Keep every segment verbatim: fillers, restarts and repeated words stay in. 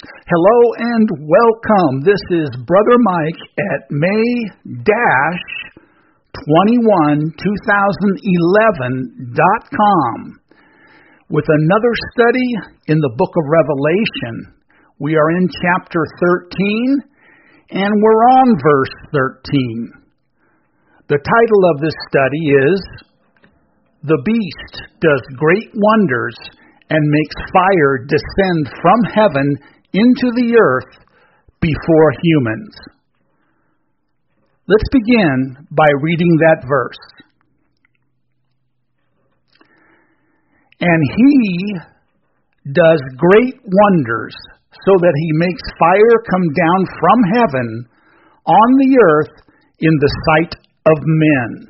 Hello and welcome. This is Brother Mike at May twenty-one, twenty eleven dot com with another study in the book of Revelation. We are in chapter thirteen and we're on verse thirteen. The title of this study is The Beast Does Great Wonders and Makes Fire Descend from Heaven into the earth before humans. Let's begin by reading that verse. And he does great wonders, so that he makes fire come down from heaven on the earth in the sight of men.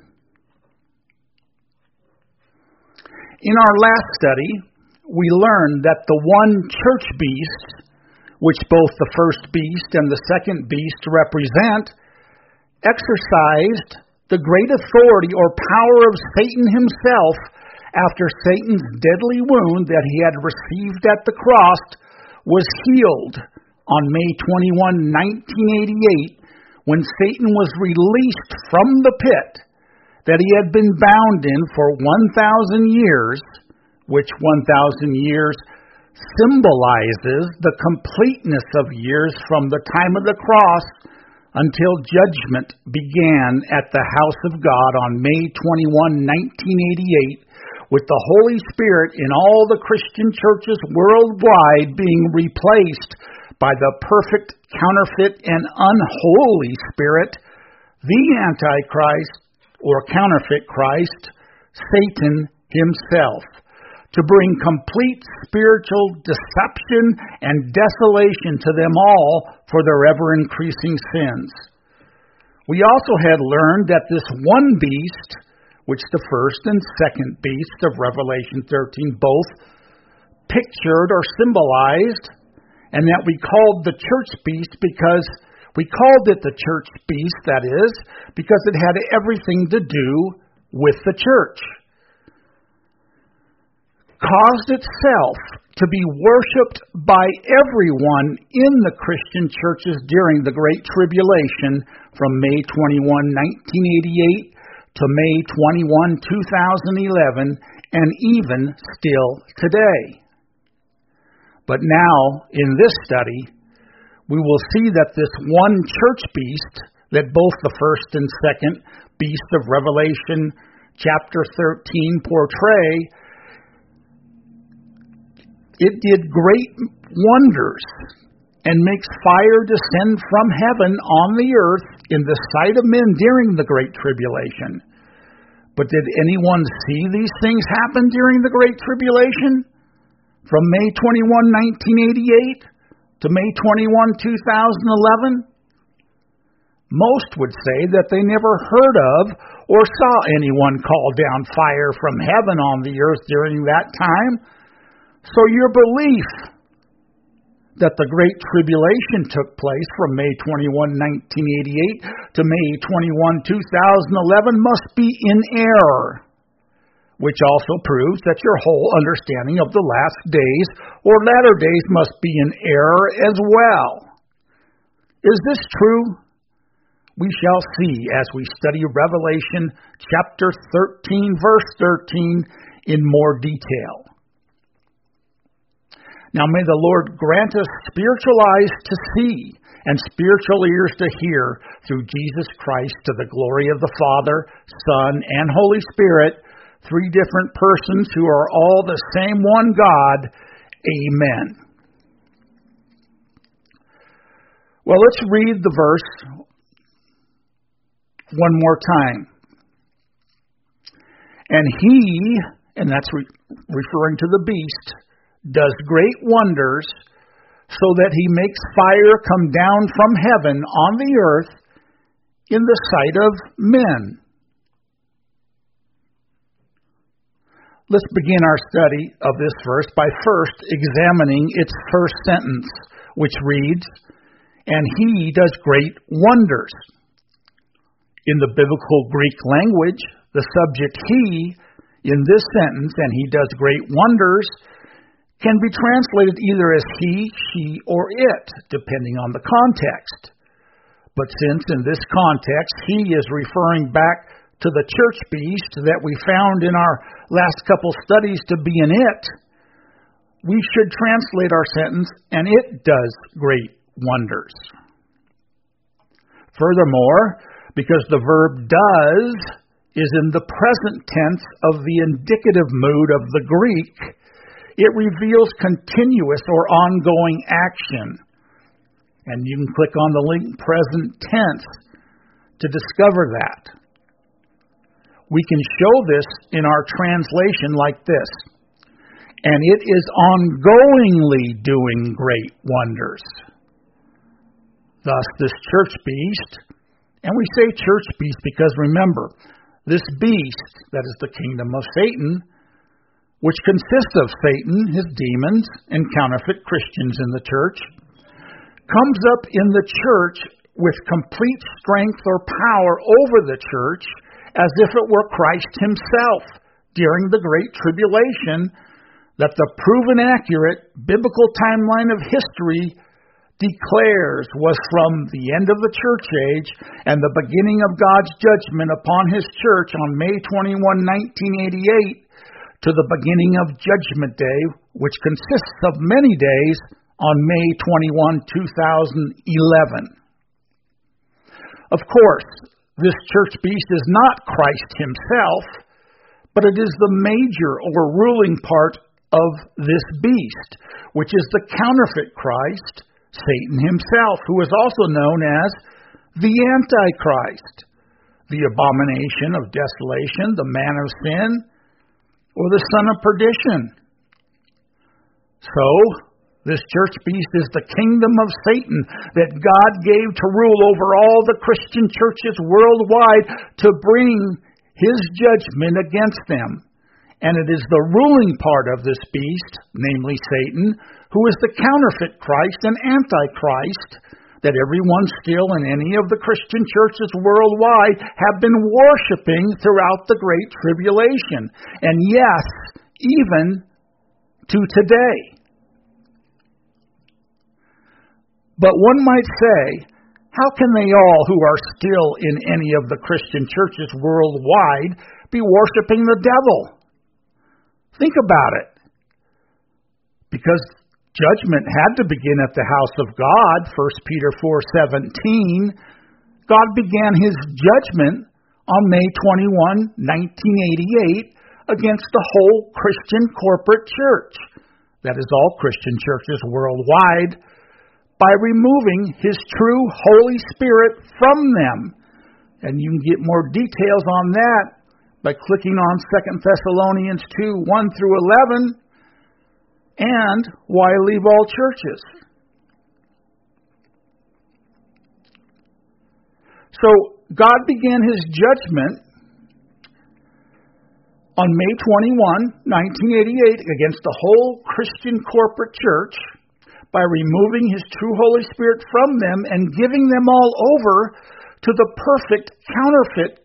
In our last study, we learned that the one church beast, which both the first beast and the second beast represent, exercised the great authority or power of Satan himself after Satan's deadly wound that he had received at the cross was healed on May twenty-first, nineteen eighty-eight, when Satan was released from the pit that he had been bound in for one thousand years, which one thousand years symbolizes the completeness of years from the time of the cross until judgment began at the house of God on May twenty-first, nineteen eighty-eight, with the Holy Spirit in all the Christian churches worldwide being replaced by the perfect, counterfeit, and unholy spirit, the Antichrist, or counterfeit Christ, Satan himself, to bring complete spiritual deception and desolation to them all for their ever-increasing sins. We also had learned that this one beast, which the first and second beast of Revelation thirteen both pictured or symbolized, and that we called the church beast because we called it the church beast, that is, because it had everything to do with the church, caused itself to be worshipped by everyone in the Christian churches during the Great Tribulation from May twenty-first, nineteen eighty-eight to May twenty-first, twenty eleven, and even still today. But now, in this study, we will see that this one church beast that both the first and second beast of Revelation chapter thirteen portray, it did great wonders and makes fire descend from heaven on the earth in the sight of men during the Great Tribulation. But did anyone see these things happen during the Great Tribulation? From May twenty-first, nineteen eighty-eight to May twenty-first, twenty eleven? Most would say that they never heard of or saw anyone call down fire from heaven on the earth during that time. So your belief that the Great Tribulation took place from May twenty-first, nineteen eighty-eight to May twenty-first, twenty eleven must be in error, which also proves that your whole understanding of the last days or latter days must be in error as well. Is this true? We shall see as we study Revelation chapter thirteen, verse thirteen in more detail. Now may the Lord grant us spiritual eyes to see and spiritual ears to hear through Jesus Christ, to the glory of the Father, Son, and Holy Spirit, three different persons who are all the same one God. Amen. Well, let's read the verse one more time. And he, and that's re- referring to the beast, does great wonders, so that he makes fire come down from heaven on the earth in the sight of men. Let's begin our study of this verse by first examining its first sentence, which reads, "And he does great wonders." In the biblical Greek language, the subject he in this sentence, "and he does great wonders," can be translated either as he, she, or it, depending on the context. But since in this context he is referring back to the church beast that we found in our last couple studies to be an it, we should translate our sentence, and it does great wonders. Furthermore, because the verb does is in the present tense of the indicative mood of the Greek, it reveals continuous or ongoing action. And you can click on the link present tense to discover that. We can show this in our translation like this. And it is ongoingly doing great wonders. Thus, this church beast, and we say church beast because remember, this beast, that is the kingdom of Satan, which consists of Satan, his demons, and counterfeit Christians in the church, comes up in the church with complete strength or power over the church as if it were Christ himself during the Great Tribulation that the proven accurate biblical timeline of history declares was from the end of the church age and the beginning of God's judgment upon his church on May twenty-first, nineteen eighty-eight to the beginning of Judgment Day, which consists of many days on May twenty-first, two thousand eleven. Of course, this church beast is not Christ himself, but it is the major or ruling part of this beast, which is the counterfeit Christ, Satan himself, who is also known as the Antichrist, the abomination of desolation, the man of sin, or the son of perdition. So, this church beast is the kingdom of Satan that God gave to rule over all the Christian churches worldwide to bring his judgment against them. And it is the ruling part of this beast, namely Satan, who is the counterfeit Christ and Antichrist that everyone still in any of the Christian churches worldwide have been worshiping throughout the Great Tribulation. And yes, even to today. But one might say, how can they all who are still in any of the Christian churches worldwide be worshiping the devil? Think about it. Because judgment had to begin at the house of God, First Peter four seventeen. God began his judgment on May twenty-first, nineteen eighty-eight against the whole Christian corporate church, that is all Christian churches worldwide, by removing his true Holy Spirit from them. And you can get more details on that by clicking on Second Thessalonians two, one through eleven, and Why Leave All Churches. So, God began his judgment on May twenty-first, nineteen eighty-eight against the whole Christian corporate church by removing his true Holy Spirit from them and giving them all over to the perfect counterfeit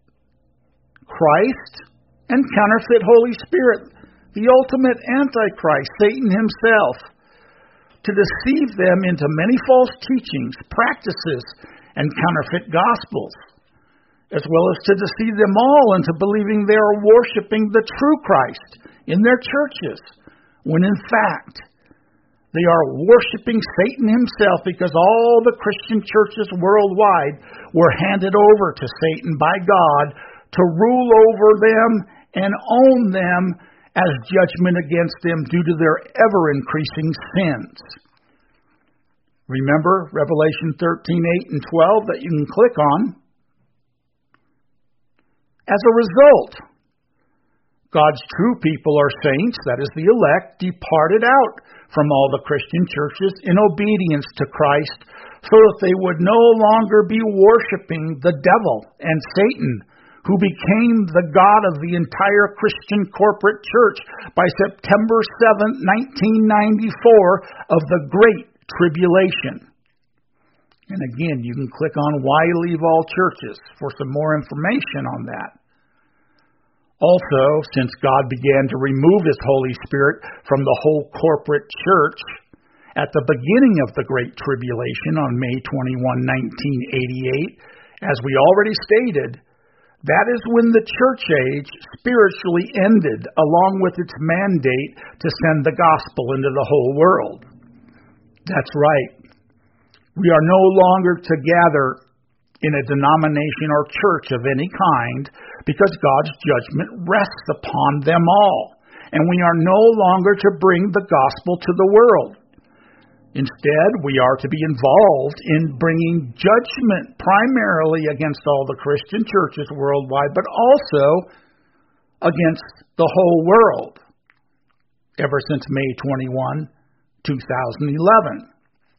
Christ and counterfeit Holy Spirit, the ultimate Antichrist, Satan himself, to deceive them into many false teachings, practices, and counterfeit gospels, as well as to deceive them all into believing they are worshiping the true Christ in their churches, when in fact they are worshiping Satan himself, because all the Christian churches worldwide were handed over to Satan by God to rule over them and own them as judgment against them due to their ever-increasing sins. Remember Revelation thirteen, eight, and twelve that you can click on. As a result, God's true people are saints, that is the elect, departed out from all the Christian churches in obedience to Christ, so that they would no longer be worshiping the devil and Satan, who became the God of the entire Christian corporate church by September seventh, nineteen ninety-four of the Great Tribulation. And again, you can click on Why Leave All Churches for some more information on that. Also, since God began to remove His Holy Spirit from the whole corporate church at the beginning of the Great Tribulation on May twenty-first, nineteen eighty-eight, as we already stated, that is when the church age spiritually ended, along with its mandate to send the gospel into the whole world. That's right. We are no longer to gather in a denomination or church of any kind because God's judgment rests upon them all, and we are no longer to bring the gospel to the world. Instead, we are to be involved in bringing judgment primarily against all the Christian churches worldwide, but also against the whole world ever since May twenty-first, two thousand eleven.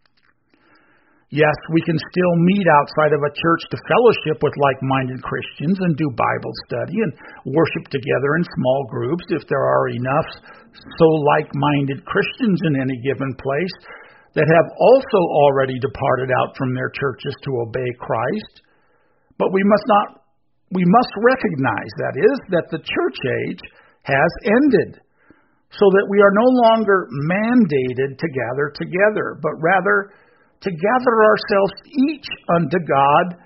Yes, we can still meet outside of a church to fellowship with like-minded Christians and do Bible study and worship together in small groups if there are enough so like-minded Christians in any given place that have also already departed out from their churches to obey Christ. But we must not, we must recognize, that is, that the church age has ended, so that we are no longer mandated to gather together, but rather to gather ourselves each unto God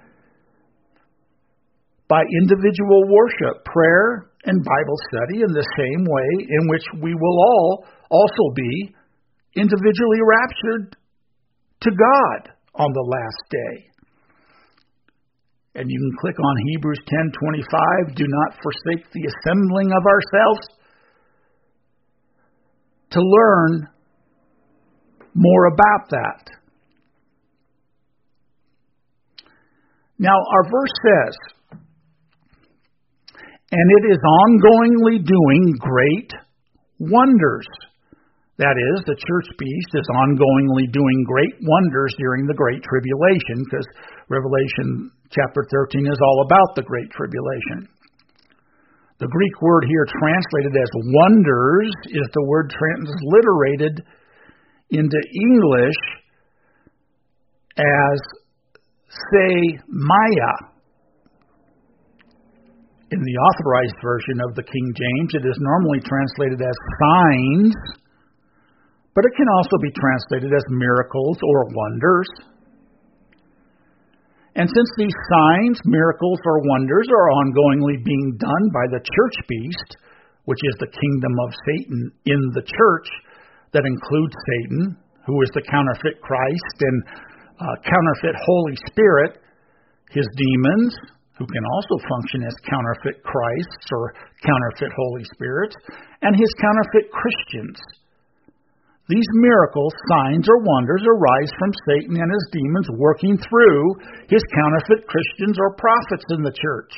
by individual worship, prayer, and Bible study in the same way in which we will all also be individually raptured to God on the last day. And you can click on Hebrews ten twenty-five, do not forsake the assembling of ourselves, to learn more about that. Now, our verse says, and it is ongoingly doing great wonders. That is, the church beast is ongoingly doing great wonders during the Great Tribulation, because Revelation chapter thirteen is all about the Great Tribulation. The Greek word here translated as wonders is the word transliterated into English as say Maya. In the authorized version of the King James, it is normally translated as signs, but it can also be translated as miracles or wonders. And since these signs, miracles, or wonders are ongoingly being done by the church beast, which is the kingdom of Satan in the church, that includes Satan, who is the counterfeit Christ, and uh, counterfeit Holy Spirit, his demons, who can also function as counterfeit Christs or counterfeit Holy Spirits, and his counterfeit Christians. These miracles, signs, or wonders arise from Satan and his demons working through his counterfeit Christians or prophets in the church.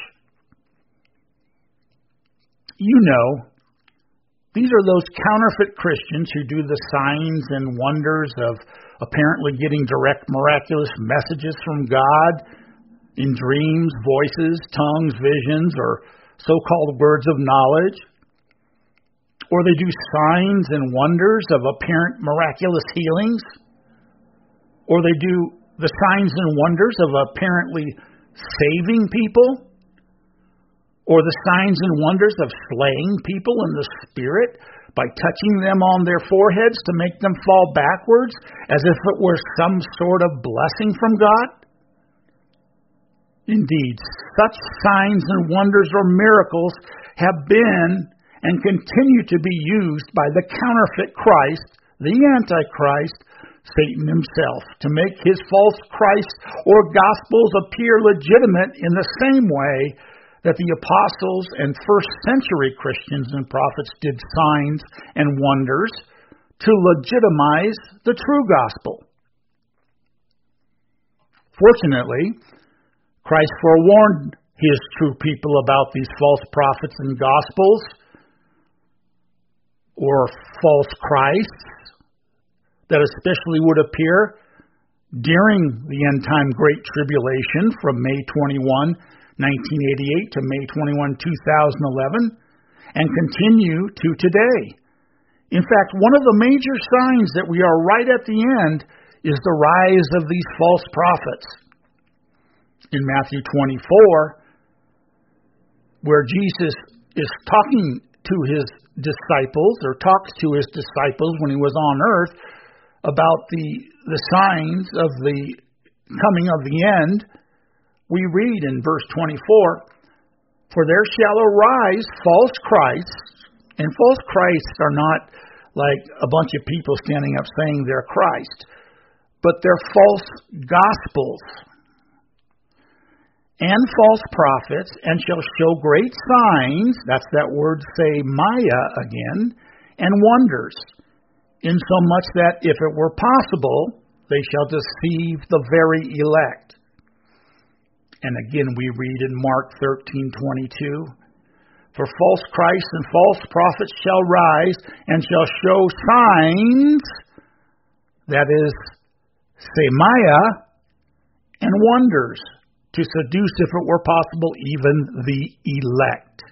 You know, these are those counterfeit Christians who do the signs and wonders of apparently getting direct miraculous messages from God in dreams, voices, tongues, visions, or so-called words of knowledge. Or they do signs and wonders of apparent miraculous healings. Or they do the signs and wonders of apparently saving people. Or the signs and wonders of slaying people in the spirit by touching them on their foreheads to make them fall backwards as if it were some sort of blessing from God. Indeed, such signs and wonders or miracles have been and continue to be used by the counterfeit Christ, the Antichrist, Satan himself, to make his false Christ or gospels appear legitimate in the same way that the apostles and first century Christians and prophets did signs and wonders to legitimize the true gospel. Fortunately, Christ forewarned his true people about these false prophets and gospels, or false Christs, that especially would appear during the end-time Great Tribulation from May twenty-first, nineteen eighty-eight to May twenty-first, two thousand eleven, and continue to today. In fact, one of the major signs that we are right at the end is the rise of these false prophets. In Matthew twenty-four, where Jesus is talking to his disciples, or talks to his disciples when he was on earth, about the, the signs of the coming of the end, we read in verse twenty-four, "For there shall arise false Christs," and false Christs are not like a bunch of people standing up saying they're Christ, but they're false gospels, "and false prophets, and shall show great signs," that's that word say Maya again, "and wonders, insomuch that if it were possible, they shall deceive the very elect." And again we read in Mark thirteen twenty-two, "For false Christs and false prophets shall rise, and shall show signs," that is, semaya, "and wonders, to seduce, if it were possible, even the elect."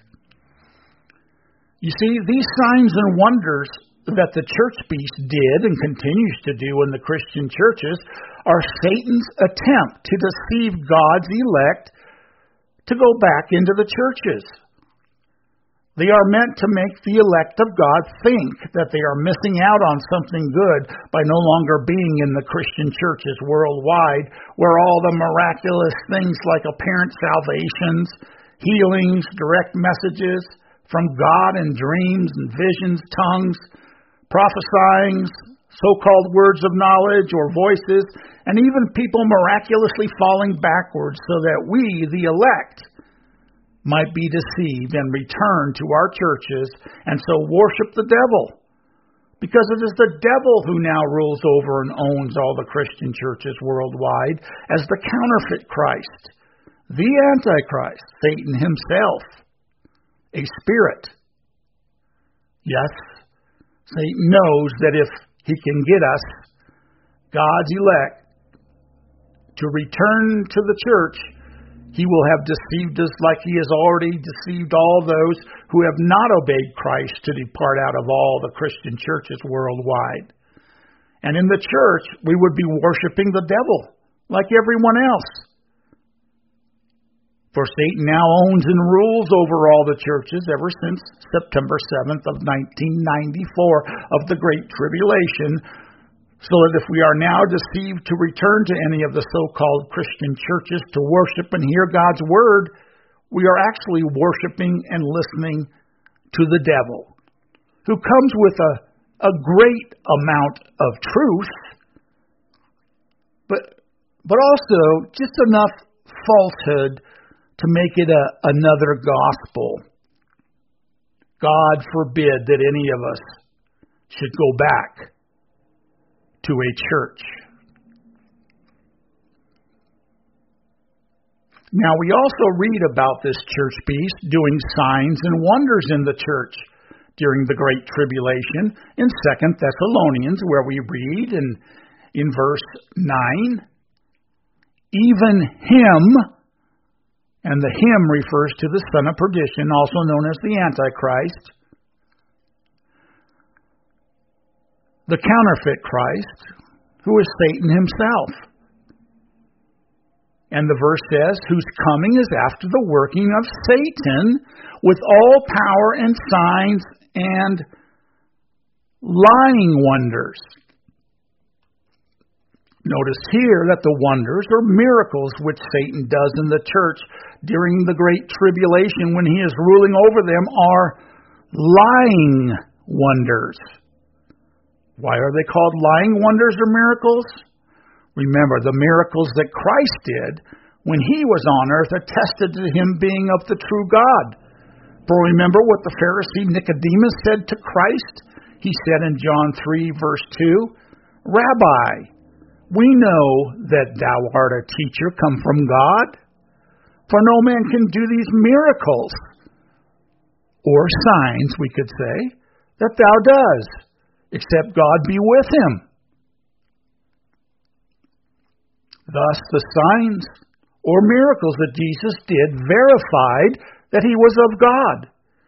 You see, these signs and wonders that the church beast did and continues to do in the Christian churches are Satan's attempt to deceive God's elect to go back into the churches. They are meant to make the elect of God think that they are missing out on something good by no longer being in the Christian churches worldwide, where all the miraculous things like apparent salvations, healings, direct messages from God in dreams and visions, tongues, prophesying, so-called words of knowledge or voices, and even people miraculously falling backwards so that we, the elect, might be deceived and return to our churches and so worship the devil. Because it is the devil who now rules over and owns all the Christian churches worldwide as the counterfeit Christ, the Antichrist, Satan himself, a spirit. Yes, Satan knows that if he can get us, God's elect, to return to the church, he will have deceived us like he has already deceived all those who have not obeyed Christ to depart out of all the Christian churches worldwide. And in the church, we would be worshiping the devil like everyone else. For Satan now owns and rules over all the churches ever since September seventh of nineteen ninety-four of the Great Tribulation, so that if we are now deceived to return to any of the so-called Christian churches to worship and hear God's word, we are actually worshiping and listening to the devil, who comes with a, a great amount of truth, but, but also just enough falsehood to make it a, another gospel. God forbid that any of us should go back to a church. Now, we also read about this church beast doing signs and wonders in the church during the Great Tribulation in Second Thessalonians, where we read in, in verse nine, "Even him," and the him refers to the son of perdition, also known as the Antichrist, the counterfeit Christ, who is Satan himself. And the verse says, "Whose coming is after the working of Satan with all power and signs and lying wonders." Notice here that the wonders or miracles which Satan does in the church during the Great Tribulation when he is ruling over them are lying wonders. Why are they called lying wonders or miracles? Remember, the miracles that Christ did when he was on earth attested to him being of the true God. For remember what the Pharisee Nicodemus said to Christ? He said in John three, verse two, "Rabbi, we know that thou art a teacher come from God, for no man can do these miracles," or signs, we could say, "that thou does, except God be with him." Thus, the signs or miracles that Jesus did verified that he was of God.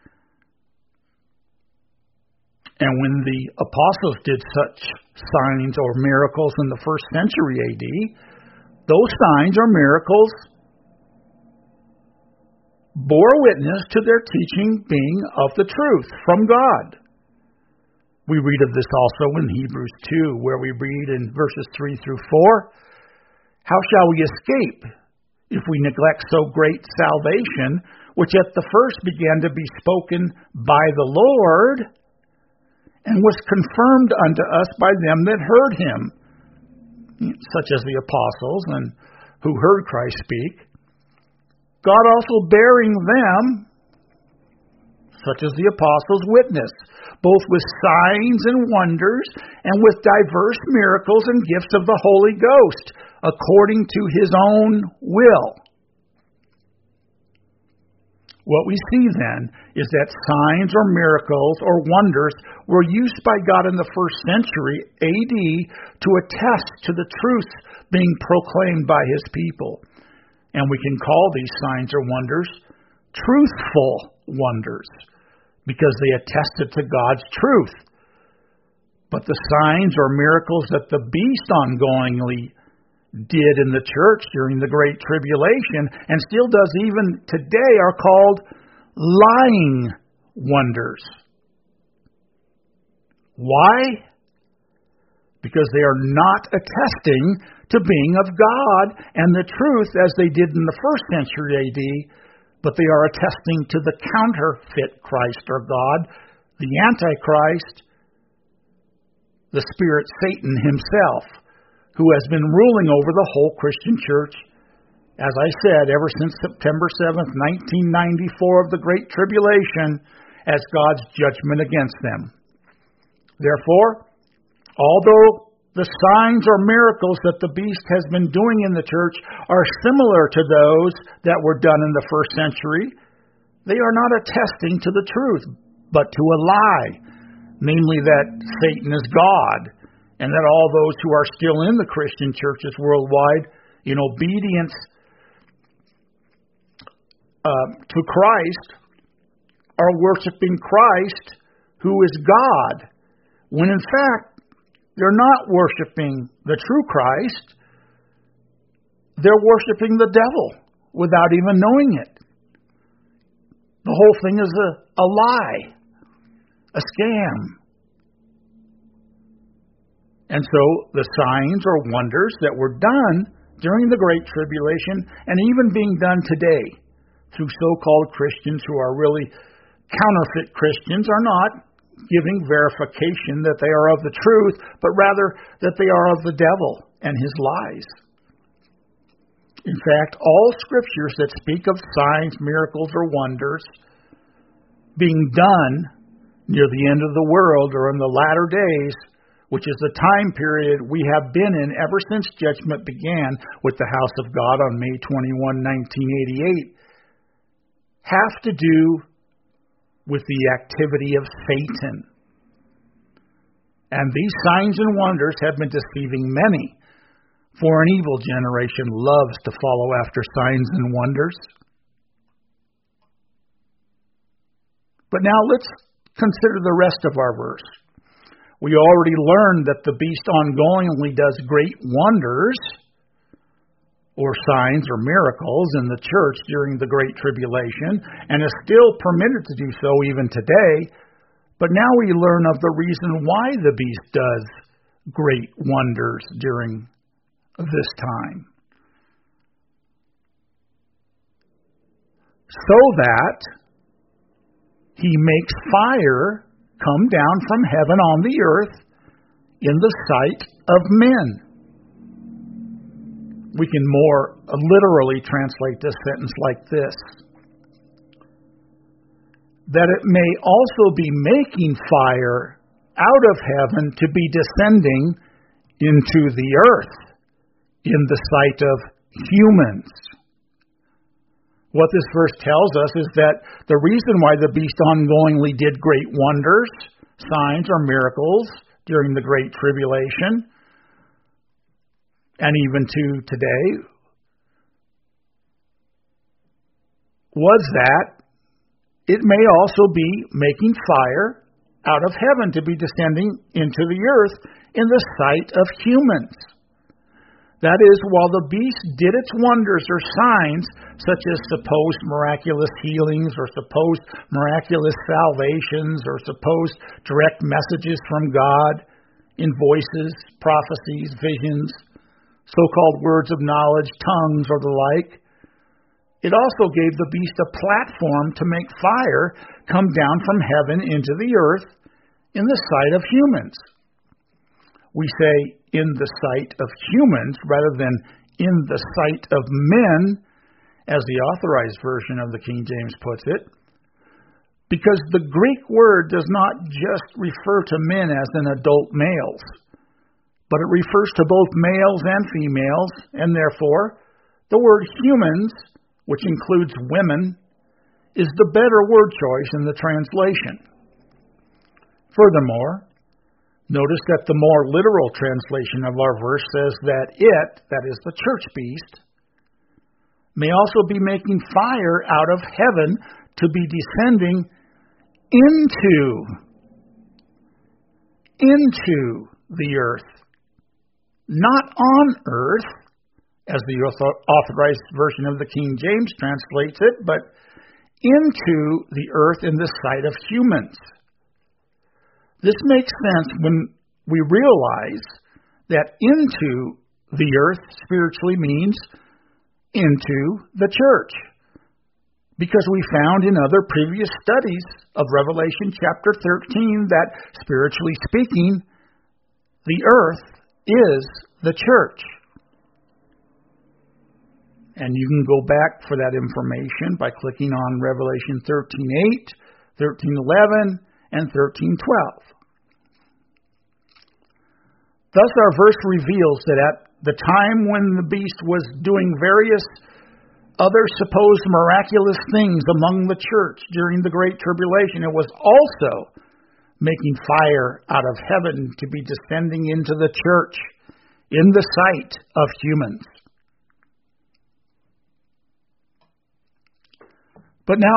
And when the apostles did such signs or miracles in the first century A D, those signs or miracles bore witness to their teaching being of the truth from God. We read of this also in Hebrews two, where we read in verses three through four, "How shall we escape if we neglect so great salvation, which at the first began to be spoken by the Lord, and was confirmed unto us by them that heard him," such as the apostles and who heard Christ speak, "God also bearing them," such as the apostles, "witness, both with signs and wonders, and with diverse miracles and gifts of the Holy Ghost, according to his own will." What we see then is that signs or miracles or wonders were used by God in the first century A D to attest to the truth being proclaimed by his people. And we can call these signs or wonders truthful wonders, because they attested to God's truth. But the signs or miracles that the beast ongoingly did in the church during the Great Tribulation, and still does even today, are called lying wonders. Why? Because they are not attesting to being of God and the truth as they did in the first century A D, but they are attesting to the counterfeit Christ or God, the Antichrist, the spirit Satan himself, who has been ruling over the whole Christian church, as I said, ever since September seventh, nineteen ninety-four of the Great Tribulation, as God's judgment against them. Therefore, although the signs or miracles that the beast has been doing in the church are similar to those that were done in the first century, they are not attesting to the truth, but to a lie, namely that Satan is God, and that all those who are still in the Christian churches worldwide, in obedience uh, to Christ, are worshiping Christ, who is God, when in fact, they're not worshiping the true Christ. They're worshiping the devil without even knowing it. The whole thing is a, a lie, a scam. And so the signs or wonders that were done during the Great Tribulation, and even being done today through so-called Christians who are really counterfeit Christians, are not giving verification that they are of the truth, but rather that they are of the devil and his lies. In fact, all scriptures that speak of signs, miracles, or wonders being done near the end of the world or in the latter days, which is the time period we have been in ever since judgment began with the house of God on May twenty-first, nineteen eighty-eight, have to do with the activity of Satan. And these signs and wonders have been deceiving many, for an evil generation loves to follow after signs and wonders. But now let's consider the rest of our verse. We already learned that the beast ongoingly does great wonders or signs or miracles in the church during the Great Tribulation, and is still permitted to do so even today. But now we learn of the reason why the beast does great wonders during this time. So that he makes fire come down from heaven on the earth in the sight of men. We can more literally translate this sentence like this: that it may also be making fire out of heaven to be descending into the earth in the sight of humans. What this verse tells us is that the reason why the beast ongoingly did great wonders, signs, or miracles during the Great Tribulation, and even to today, was that it may also be making fire out of heaven to be descending into the earth in the sight of humans. That is, while the beast did its wonders or signs, such as supposed miraculous healings or supposed miraculous salvations or supposed direct messages from God in voices, prophecies, visions, so-called words of knowledge, tongues, or the like, it also gave the beast a platform to make fire come down from heaven into the earth in the sight of humans. We say in the sight of humans rather than in the sight of men, as the Authorized Version of the King James puts it, because the Greek word does not just refer to men as in adult males, but it refers to both males and females, and therefore the word humans, which includes women, is the better word choice in the translation. Furthermore, notice that the more literal translation of our verse says that it, that is the church beast, may also be making fire out of heaven to be descending into, into the earth. Not on earth, as the Authorized Version of the King James translates it, but into the earth in the sight of humans. This makes sense when we realize that into the earth spiritually means into the church. Because we found in other previous studies of Revelation chapter thirteen that, spiritually speaking, the earth is the church. And you can go back for that information by clicking on Revelation thirteen eight, thirteen eleven, and thirteen twelve. Thus our verse reveals that at the time when the beast was doing various other supposed miraculous things among the church during the Great Tribulation, it was also making fire out of heaven to be descending into the church in the sight of humans. But now,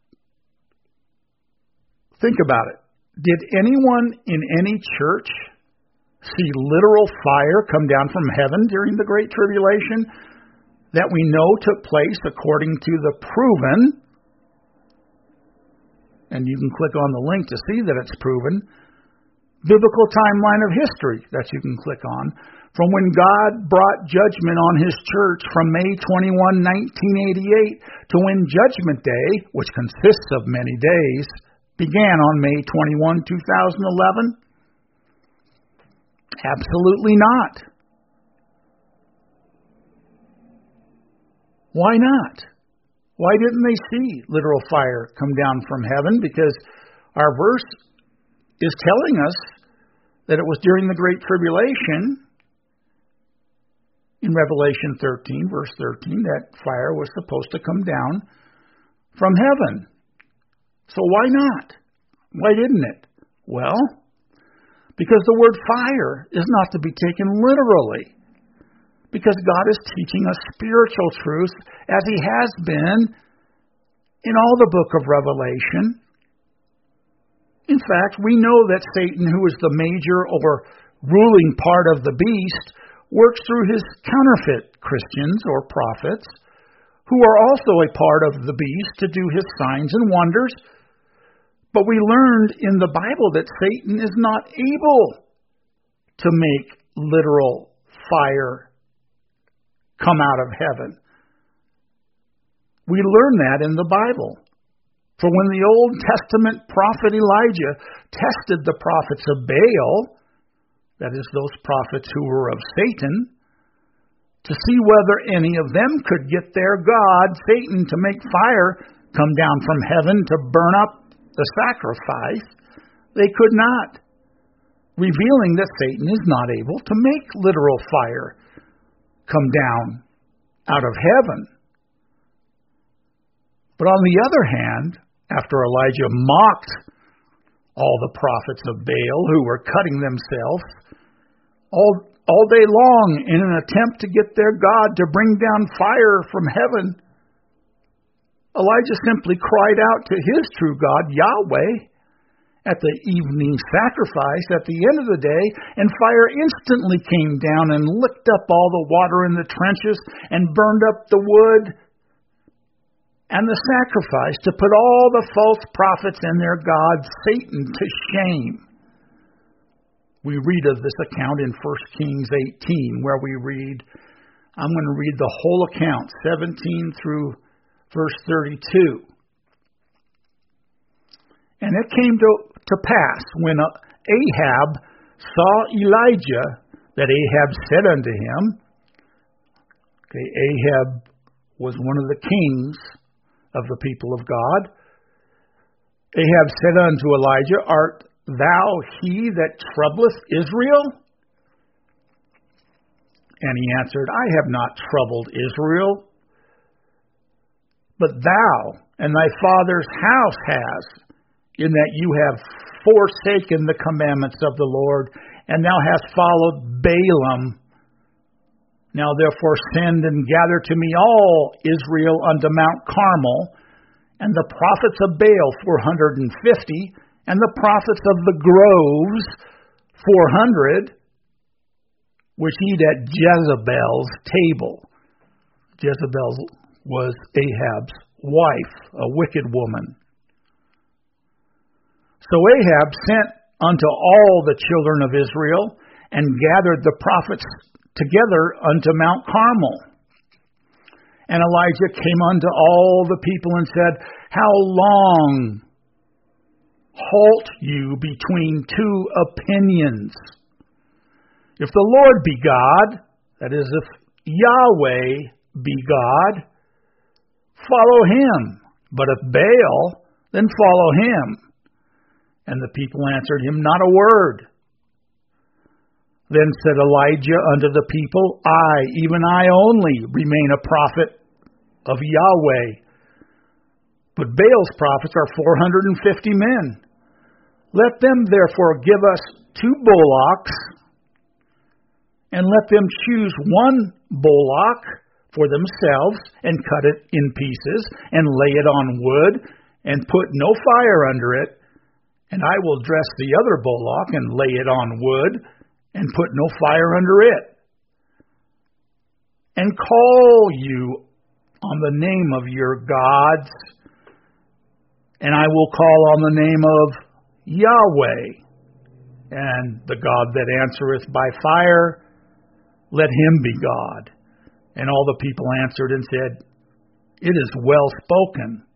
think about it. Did anyone in any church see literal fire come down from heaven during the Great Tribulation that we know took place according to the proven, and you can click on the link to see that it's proven, biblical timeline of history that you can click on, from when God brought judgment on His church from May twenty-first, nineteen eighty-eight to when Judgment Day, which consists of many days, began on May twenty-first, two thousand eleven? Absolutely not. Why not? Why didn't they see literal fire come down from heaven? Because our verse is telling us that it was during the Great Tribulation, in Revelation thirteen, verse thirteen, that fire was supposed to come down from heaven. So why not? Why didn't it? Well, because the word fire is not to be taken literally. Because God is teaching us spiritual truths as He has been in all the book of Revelation. In fact, we know that Satan, who is the major or ruling part of the beast, works through his counterfeit Christians or prophets, who are also a part of the beast to do his signs and wonders. But we learned in the Bible that Satan is not able to make literal fire come out of heaven. We learn that in the Bible. For when the Old Testament prophet Elijah tested the prophets of Baal, that is, those prophets who were of Satan, to see whether any of them could get their God, Satan, to make fire come down from heaven to burn up the sacrifice, they could not, revealing that Satan is not able to make literal fire come down out of heaven. But on the other hand, after Elijah mocked all the prophets of Baal who were cutting themselves all, all day long in an attempt to get their God to bring down fire from heaven, Elijah simply cried out to his true God, Yahweh, at the evening sacrifice at the end of the day, and fire instantly came down and licked up all the water in the trenches and burned up the wood and the sacrifice to put all the false prophets and their god Satan to shame. We read of this account in First Kings eighteen, where we read, I'm going to read the whole account, seventeen through verse thirty-two. And it came to, to pass, when Ahab saw Elijah, that Ahab said unto him, okay, Ahab was one of the kings of the people of God. Ahab said unto Elijah, Art thou he that troubleth Israel? And he answered, I have not troubled Israel, but thou and thy father's house has, in that you have forsaken the commandments of the Lord, and thou hast followed Balaam. Now therefore send and gather to me all Israel unto Mount Carmel, and the prophets of Baal four hundred and fifty, and the prophets of the groves four hundred, which eat at Jezebel's table. Jezebel was Ahab's wife, a wicked woman. So Ahab sent unto all the children of Israel, and gathered the prophets together unto Mount Carmel. And Elijah came unto all the people and said, How long halt you between two opinions? If the Lord be God, that is, if Yahweh be God, follow him. But if Baal, then follow him. And the people answered him not a word. Then said Elijah unto the people, I, even I only, remain a prophet of Yahweh. But Baal's prophets are four hundred and fifty men. Let them therefore give us two bullocks, and let them choose one bullock for themselves, and cut it in pieces, and lay it on wood, and put no fire under it. And I will dress the other bullock, and lay it on wood, and put no fire under it. And call you on the name of your gods, and I will call on the name of Yahweh. And the God that answereth by fire, let him be God. And all the people answered and said, It is well spoken.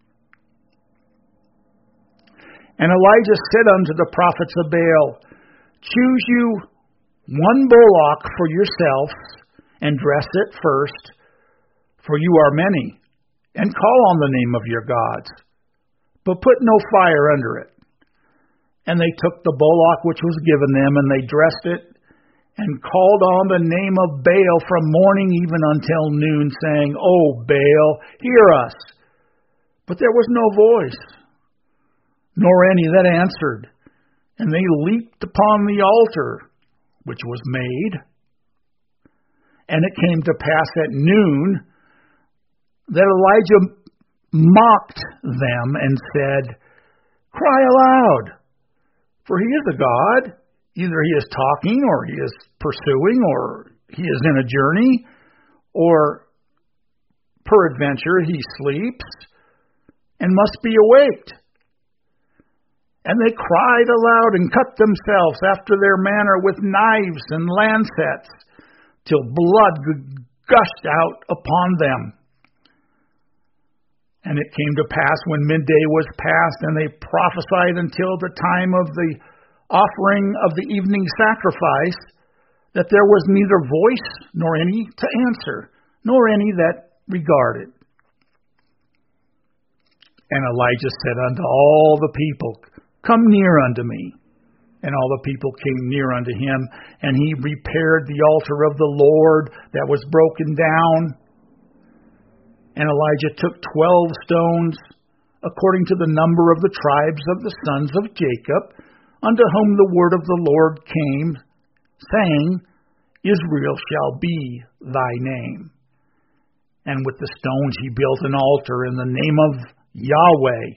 And Elijah said unto the prophets of Baal, Choose you one bullock for yourselves, and dress it first, for you are many, and call on the name of your gods, but put no fire under it. And they took the bullock which was given them, and they dressed it, and called on the name of Baal from morning even until noon, saying, O Baal, hear us. But there was no voice, nor any that answered. And they leaped upon the altar which was made. And it came to pass at noon that Elijah mocked them and said, Cry aloud, for he is a God. Either he is talking, or he is pursuing, or he is in a journey, or peradventure he sleeps and must be awaked. And they cried aloud and cut themselves after their manner with knives and lancets, till blood gushed out upon them. And it came to pass when midday was past, and they prophesied until the time of the offering of the evening sacrifice, that there was neither voice nor any to answer, nor any that regarded. And Elijah said unto all the people, Come near unto me. And all the people came near unto him, and he repaired the altar of the Lord that was broken down. And Elijah took twelve stones, according to the number of the tribes of the sons of Jacob, unto whom the word of the Lord came, saying, Israel shall be thy name. And with the stones he built an altar in the name of Yahweh,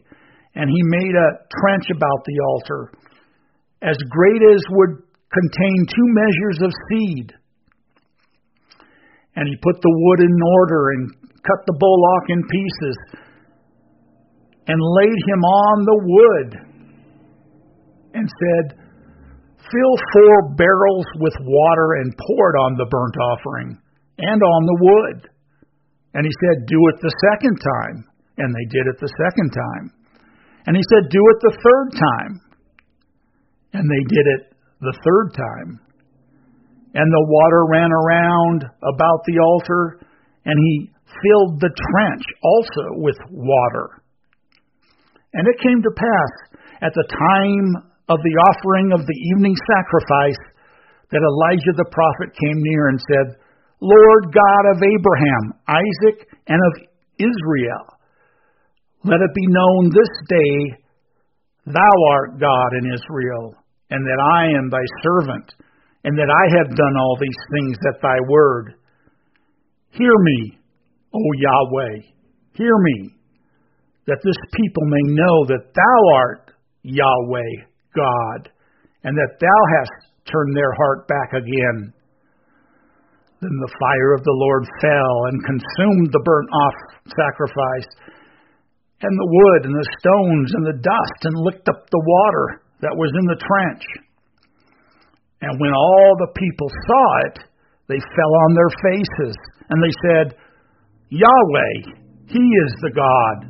And he made a trench about the altar, as great as would contain two measures of seed. And he put the wood in order and cut the bullock in pieces and laid him on the wood and said, "Fill four barrels with water and pour it on the burnt offering and on the wood." And he said, "Do it the second time." And they did it the second time. And he said, "Do it the third time." And they did it the third time. And the water ran around about the altar, and he filled the trench also with water. And it came to pass at the time of the offering of the evening sacrifice that Elijah the prophet came near and said, "Lord God of Abraham, Isaac, and of Israel, let it be known this day, thou art God in Israel, and that I am thy servant, and that I have done all these things at thy word. Hear me, O Yahweh, hear me, that this people may know that thou art Yahweh God, and that thou hast turned their heart back again." Then the fire of the Lord fell and consumed the burnt off sacrifice, and the wood and the stones and the dust, and licked up the water that was in the trench. And when all the people saw it, they fell on their faces, and they said, "Yahweh, he is the God.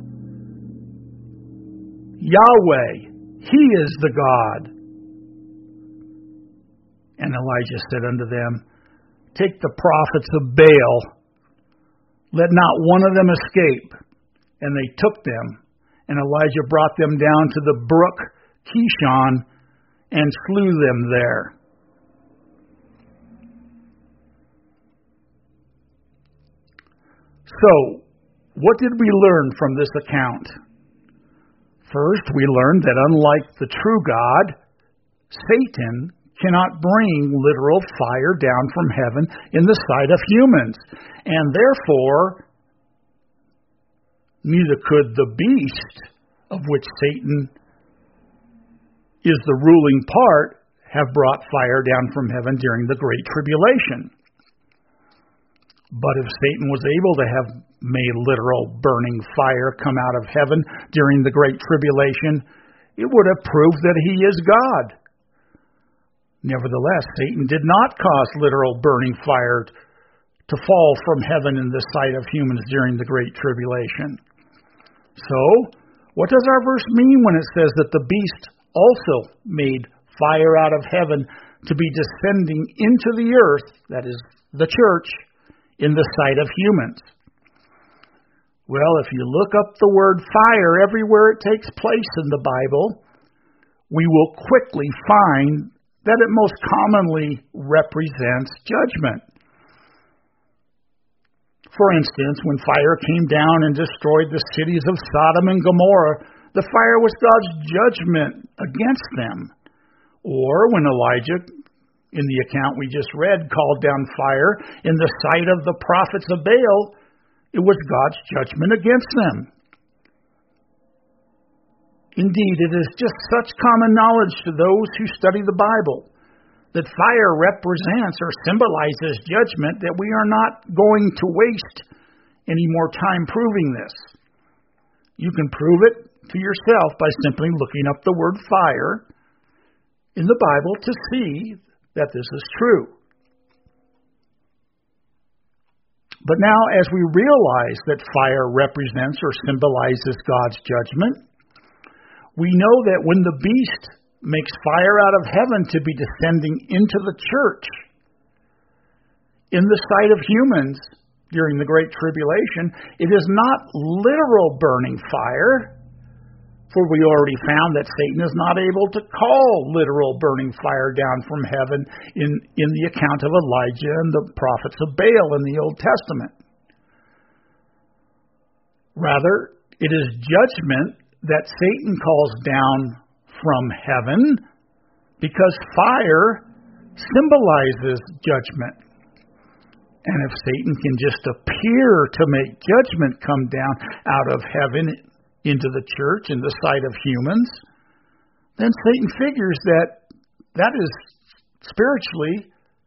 Yahweh, he is the God." And Elijah said unto them, "Take the prophets of Baal, let not one of them escape." And they took them, and Elijah brought them down to the brook Kishon and slew them there. So, what did we learn from this account? First, we learned that unlike the true God, Satan cannot bring literal fire down from heaven in the sight of humans, and therefore, neither could the beast, of which Satan is the ruling part, have brought fire down from heaven during the Great Tribulation. But if Satan was able to have made literal burning fire come out of heaven during the Great Tribulation, it would have proved that he is God. Nevertheless, Satan did not cause literal burning fire to fall from heaven in the sight of humans during the Great Tribulation. So, what does our verse mean when it says that the beast also made fire out of heaven to be descending into the earth, that is, the church, in the sight of humans? Well, if you look up the word fire everywhere it takes place in the Bible, we will quickly find that it most commonly represents judgment. For instance, when fire came down and destroyed the cities of Sodom and Gomorrah, the fire was God's judgment against them. Or when Elijah, in the account we just read, called down fire in the sight of the prophets of Baal, it was God's judgment against them. Indeed, it is just such common knowledge to those who study the Bible that fire represents or symbolizes judgment that we are not going to waste any more time proving this. You can prove it to yourself by simply looking up the word fire in the Bible to see that this is true. But now, as we realize that fire represents or symbolizes God's judgment, we know that when the beast makes fire out of heaven to be descending into the church in the sight of humans during the Great Tribulation, it is not literal burning fire, for we already found that Satan is not able to call literal burning fire down from heaven in, in the account of Elijah and the prophets of Baal in the Old Testament. Rather, it is judgment that Satan calls down from heaven because fire symbolizes judgment. And if Satan can just appear to make judgment come down out of heaven into the church in the sight of humans, then Satan figures that that is spiritually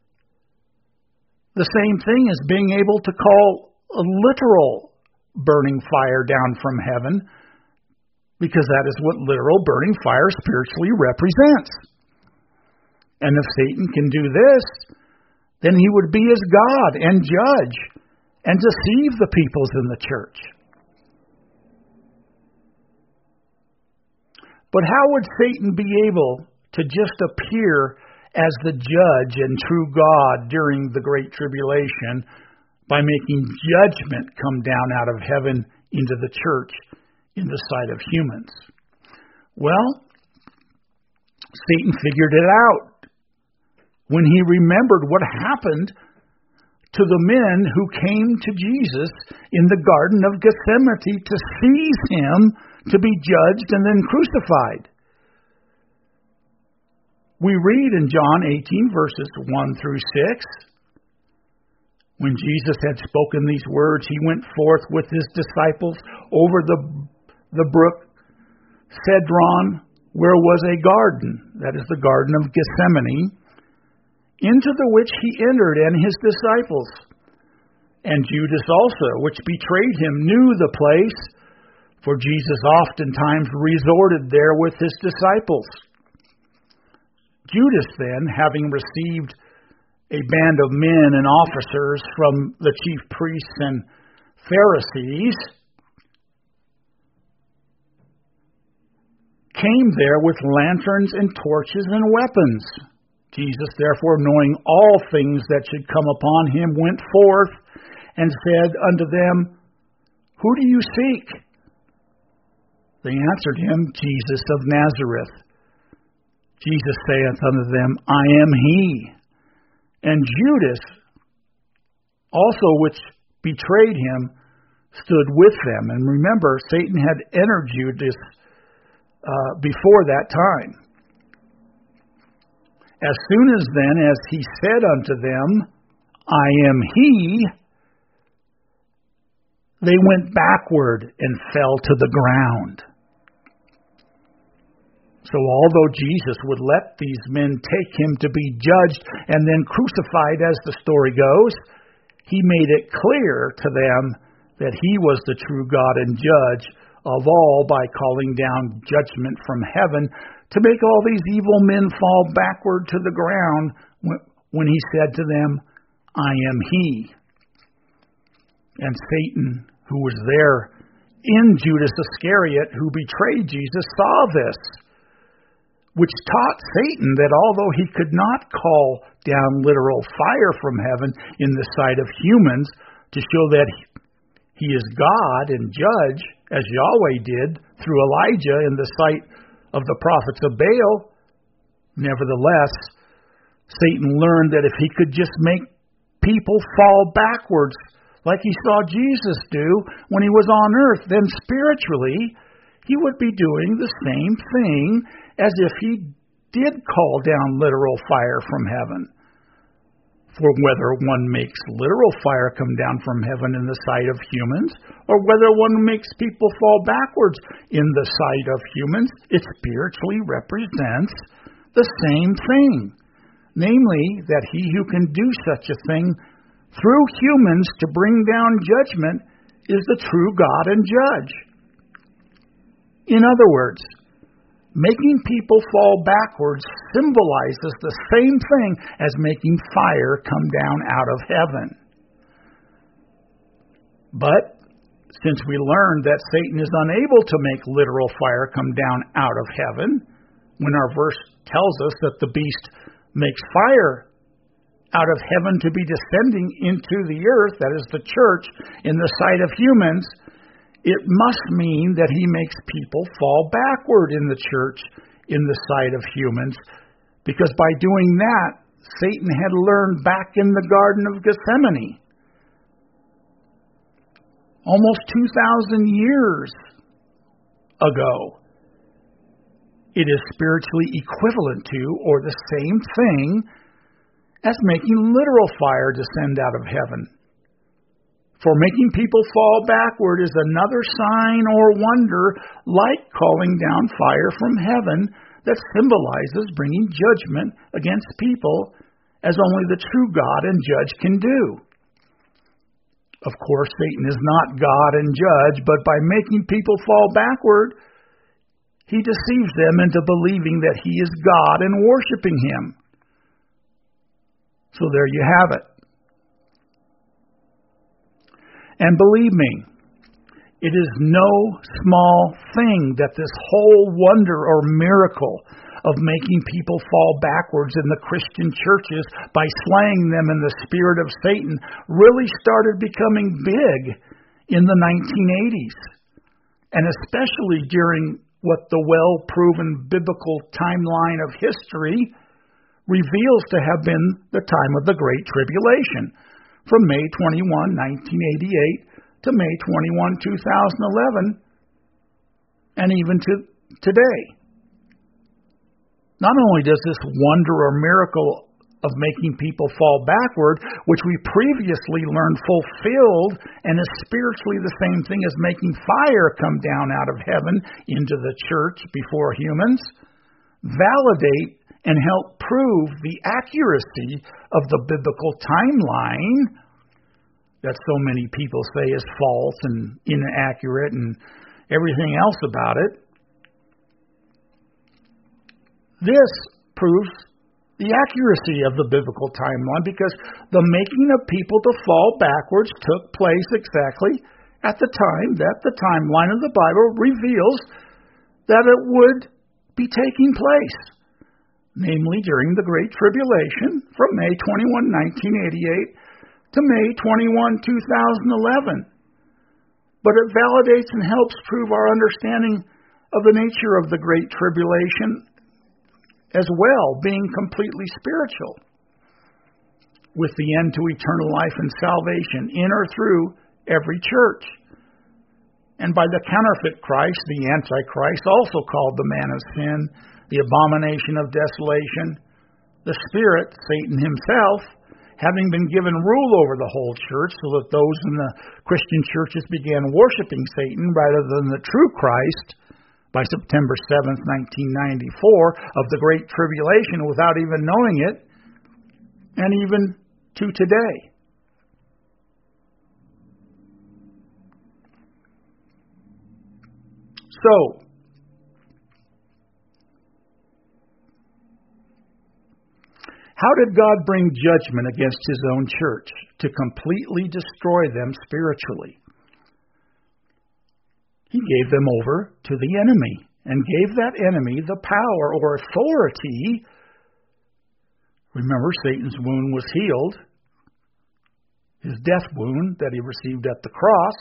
the same thing as being able to call a literal burning fire down from heaven, because that is what literal burning fire spiritually represents. And if Satan can do this, then he would be as God and judge and deceive the peoples in the church. But how would Satan be able to just appear as the judge and true God during the Great Tribulation by making judgment come down out of heaven into the church in the sight of humans? Well, Satan figured it out when he remembered what happened to the men who came to Jesus in the Garden of Gethsemane to seize him to be judged and then crucified. We read in John eighteen, verses one through six, when Jesus had spoken these words, he went forth with his disciples over the, the brook Cedron, where was a garden, that is the Garden of Gethsemane, into the which he entered and his disciples. And Judas also, which betrayed him, knew the place, for Jesus oftentimes resorted there with his disciples. Judas then, having received a band of men and officers from the chief priests and Pharisees, came there with lanterns and torches and weapons. Jesus, therefore, knowing all things that should come upon him, went forth and said unto them, Who do you seek? They answered him, Jesus of Nazareth. Jesus saith unto them, I am he. And Judas also, which betrayed him, stood with them. And remember, Satan had entered Judas uh, before that time. As soon as then as he said unto them, I am he, they went backward and fell to the ground. So although Jesus would let these men take him to be judged and then crucified, as the story goes, he made it clear to them that he was the true God and judge of all by calling down judgment from heaven to make all these evil men fall backward to the ground when he said to them, I am he. And Satan, who was there in Judas Iscariot, who betrayed Jesus, saw this, which taught Satan that although he could not call down literal fire from heaven in the sight of humans to show that he is God and judge, as Yahweh did through Elijah in the sight of the prophets of Baal, nevertheless, Satan learned that if he could just make people fall backwards like he saw Jesus do when he was on earth, then spiritually he would be doing the same thing as if he did call down literal fire from heaven. For whether one makes literal fire come down from heaven in the sight of humans, or whether one makes people fall backwards in the sight of humans, it spiritually represents the same thing. Namely, that he who can do such a thing through humans to bring down judgment is the true God and judge. In other words, making people fall backwards symbolizes the same thing as making fire come down out of heaven. But since we learned that Satan is unable to make literal fire come down out of heaven, when our verse tells us that the beast makes fire out of heaven to be descending into the earth, that is the church, in the sight of humans, it must mean that he makes people fall backward in the church in the sight of humans, because by doing that, Satan had learned back in the Garden of Gethsemane, almost two thousand years ago. It is spiritually equivalent to, or the same thing, as making literal fire descend out of heaven. For making people fall backward is another sign or wonder, like calling down fire from heaven, that symbolizes bringing judgment against people, as only the true God and judge can do. Of course, Satan is not God and judge, but by making people fall backward, he deceives them into believing that he is God and worshiping him. So there you have it. And believe me, it is no small thing that this whole wonder or miracle of making people fall backwards in the Christian churches by slaying them in the spirit of Satan really started becoming big in the nineteen eighties, and especially during what the well-proven biblical timeline of history reveals to have been the time of the Great Tribulation, from May twenty-first, nineteen eighty-eight to May twenty-first, two thousand eleven, and even to today. Not only does this wonder or miracle of making people fall backward, which we previously learned fulfilled and is spiritually the same thing as making fire come down out of heaven into the church before humans, validate and help prove the accuracy of the biblical timeline that so many people say is false and inaccurate and everything else about it. This proves the accuracy of the biblical timeline, because the making of people to fall backwards took place exactly at the time that the timeline of the Bible reveals that it would be taking place, namely during the Great Tribulation from May twenty-first, nineteen eighty-eight to May twenty-first, two thousand eleven. But it validates and helps prove our understanding of the nature of the Great Tribulation as well, being completely spiritual, with the end to eternal life and salvation in or through every church. And by the counterfeit Christ, the Antichrist, also called the man of sin, the abomination of desolation, the Spirit, Satan himself, having been given rule over the whole church, so that those in the Christian churches began worshiping Satan rather than the true Christ by September seventh, nineteen ninety-four, of the Great Tribulation without even knowing it, and even to today. So, how did God bring judgment against his own church to completely destroy them spiritually? He gave them over to the enemy and gave that enemy the power or authority. Remember, Satan's wound was healed, his death wound that he received at the cross,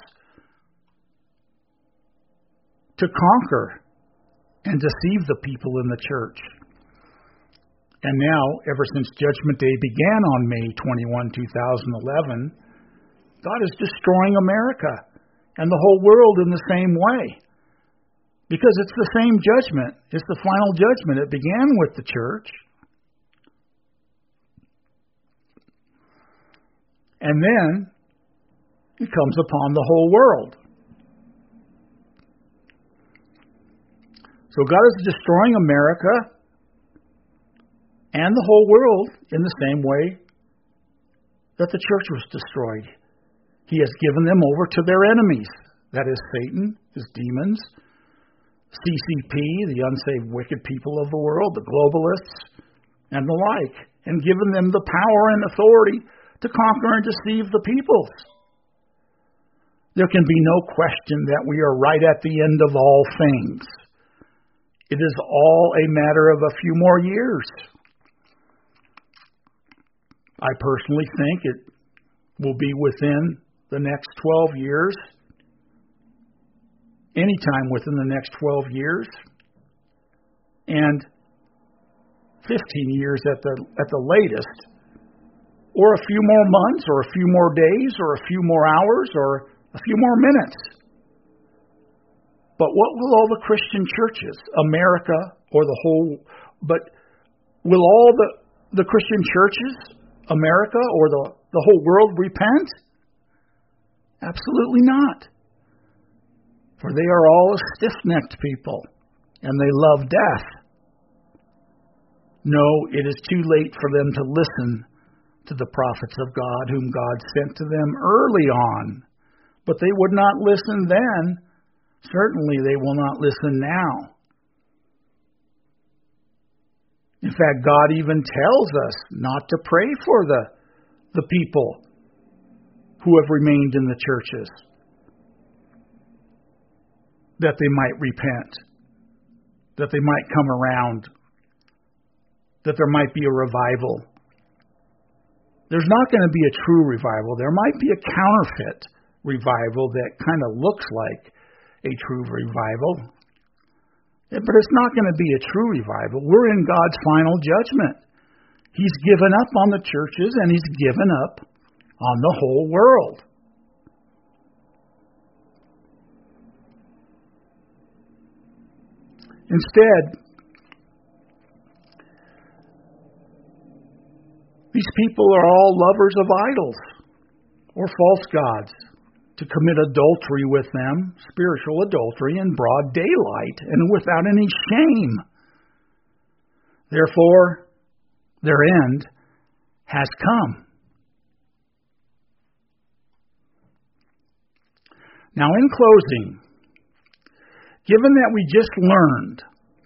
to conquer and deceive the people in the church. And now, ever since Judgment Day began on May twenty-first, two thousand eleven, God is destroying America and the whole world in the same way. Because it's the same judgment. It's the final judgment. It began with the church. And then it comes upon the whole world. So God is destroying America and the whole world in the same way that the church was destroyed. He has given them over to their enemies, that is Satan, his demons, C C P, the unsaved wicked people of the world, the globalists, and the like, and given them the power and authority to conquer and deceive the peoples. There can be no question that we are right at the end of all things. It is all a matter of a few more years. I personally think it will be within the next twelve years, anytime within the next twelve years, and fifteen years at the at the latest, or a few more months, or a few more days, or a few more hours, or a few more minutes. But what will all the Christian churches, America, or the whole, but will all the, the Christian churches, America, or the, the whole world repent? Absolutely not. For they are all a stiff-necked people, and they love death. No, it is too late for them to listen to the prophets of God, whom God sent to them early on. But they would not listen then. Certainly they will not listen now. In fact, God even tells us not to pray for the, the people who have remained in the churches, that they might repent, that they might come around, that there might be a revival. There's not going to be a true revival. There might be a counterfeit revival that kind of looks like a true revival. But it's not going to be a true revival. We're in God's final judgment. He's given up on the churches, and He's given up on the whole world. Instead, these people are all lovers of idols or false gods, to commit adultery with them, spiritual adultery, in broad daylight and without any shame. Therefore, their end has come. Now, in closing, given that we just learned,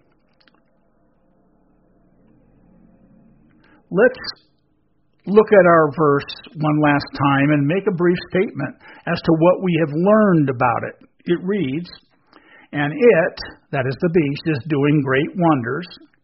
let's look at our verse one last time and make a brief statement as to what we have learned about it. It reads, "And it," that is the beast, "is doing great wonders,"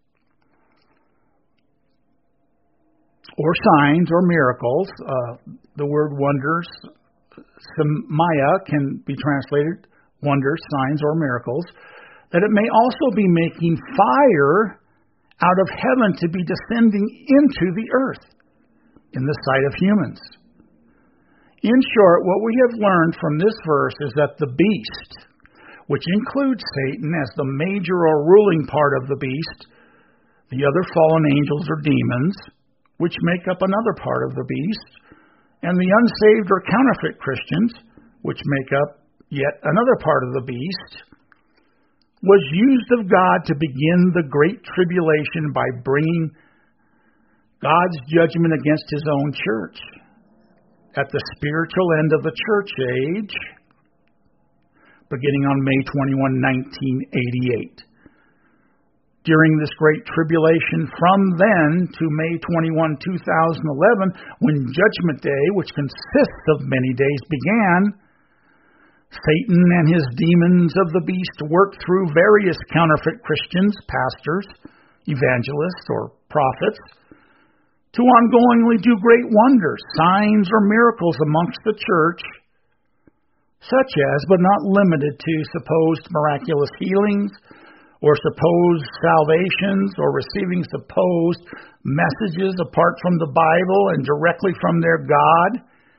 or signs or miracles. Uh, the word wonders, Samaya, can be translated wonders, signs, or miracles, "that it may also be making fire out of heaven to be descending into the earth in the sight of humans." In short, what we have learned from this verse is that the beast, which includes Satan as the major or ruling part of the beast, the other fallen angels or demons, which make up another part of the beast, and the unsaved or counterfeit Christians, which make up yet another part of the beast, was used of God to begin the great tribulation by bringing God's judgment against His own church at the spiritual end of the church age, beginning on May twenty-first, nineteen eighty-eight. During this great tribulation from then to May twenty-first, two thousand eleven, when Judgment Day, which consists of many days, began, Satan and his demons of the beast worked through various counterfeit Christians, pastors, evangelists, or prophets, to ongoingly do great wonders, signs, or miracles amongst the church, such as, but not limited to, supposed miraculous healings, or supposed salvations, or receiving supposed messages apart from the Bible and directly from their God,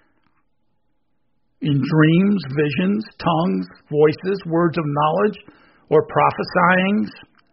in dreams, visions, tongues, voices, words of knowledge, or prophesyings.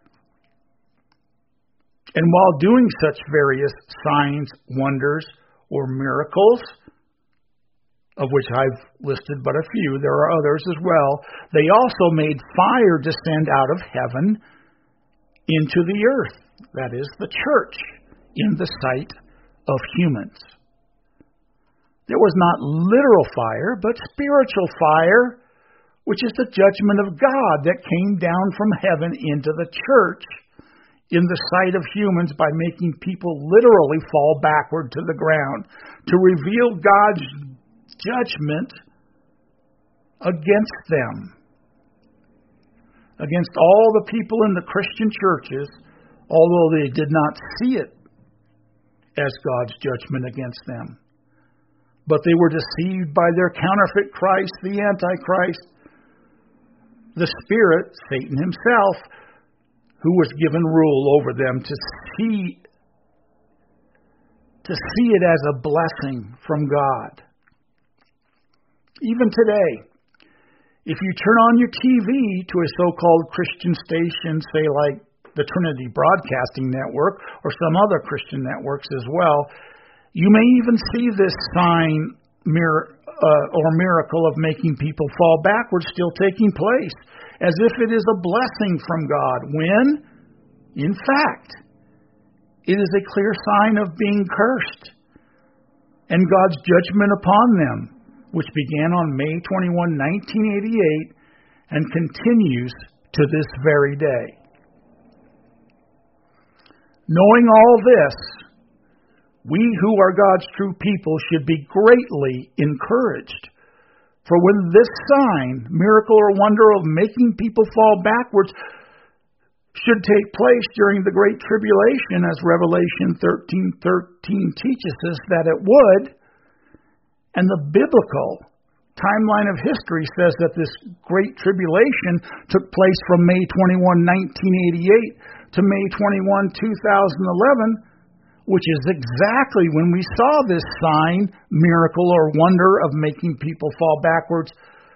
And while doing such various signs, wonders, or miracles, of which I've listed but a few, there are others as well, they also made fire descend out of heaven into the earth, that is, the church, in the sight of humans. There was not literal fire, but spiritual fire, which is the judgment of God that came down from heaven into the church in the sight of humans by making people literally fall backward to the ground, to reveal God's judgment against them, against all the people in the Christian churches, although they did not see it as God's judgment against them. But they were deceived by their counterfeit Christ, the Antichrist, the Spirit, Satan himself, who was given rule over them to see, to see it as a blessing from God. Even today, if you turn on your T V to a so-called Christian station, say like the Trinity Broadcasting Network or some other Christian networks as well, you may even see this sign mirror uh, or miracle of making people fall backwards still taking place, as if it is a blessing from God, when, in fact, it is a clear sign of being cursed and God's judgment upon them, which began on May twenty-first, nineteen eighty-eight, and continues to this very day. Knowing all this, we who are God's true people should be greatly encouraged. For when this sign, miracle or wonder of making people fall backwards should take place during the Great Tribulation, as Revelation thirteen thirteen teaches us that it would, and the biblical timeline of history says that this Great Tribulation took place from May twenty-first, nineteen eighty-eight to May twenty-first, two thousand eleven, which is exactly when we saw this sign, miracle, or wonder of making people fall backwards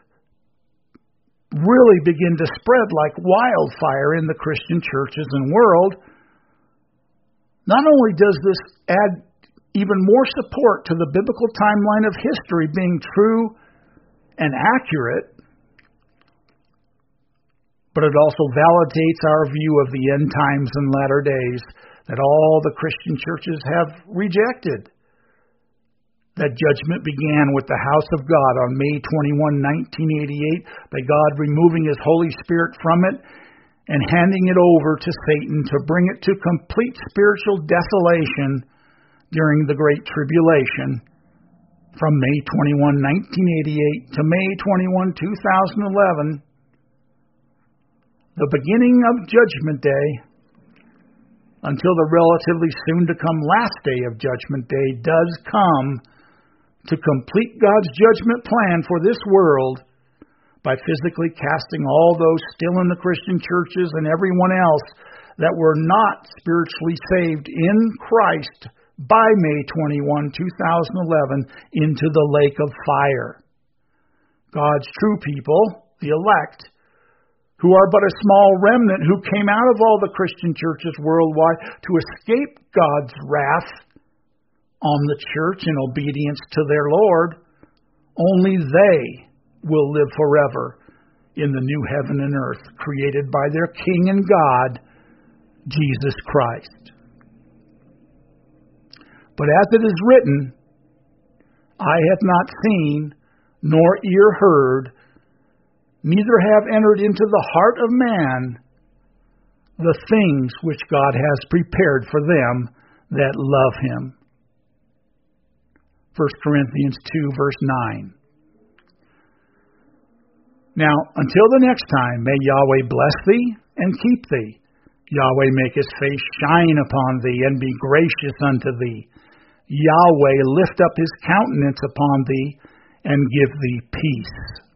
really begin to spread like wildfire in the Christian churches and world. Not only does this add even more support to the biblical timeline of history being true and accurate, but it also validates our view of the end times and latter days that all the Christian churches have rejected. That judgment began with the house of God on May twenty-first, nineteen eighty-eight, by God removing His Holy Spirit from it and handing it over to Satan to bring it to complete spiritual desolation during the Great Tribulation from May twenty-first, nineteen eighty-eight to May twenty-first, two thousand eleven. The beginning of Judgment Day, until the relatively soon-to-come last day of Judgment Day does come to complete God's judgment plan for this world by physically casting all those still in the Christian churches and everyone else that were not spiritually saved in Christ by May twenty-first, two thousand eleven into the lake of fire. God's true people, the elect, who are but a small remnant who came out of all the Christian churches worldwide to escape God's wrath on the church in obedience to their Lord, only they will live forever in the new heaven and earth created by their King and God, Jesus Christ. But as it is written, eye hath not seen, nor ear heard, neither have entered into the heart of man the things which God has prepared for them that love Him. First Corinthians two, verse nine. Now, until the next time, may Yahweh bless thee and keep thee. Yahweh make His face shine upon thee and be gracious unto thee. Yahweh lift up His countenance upon thee and give thee peace.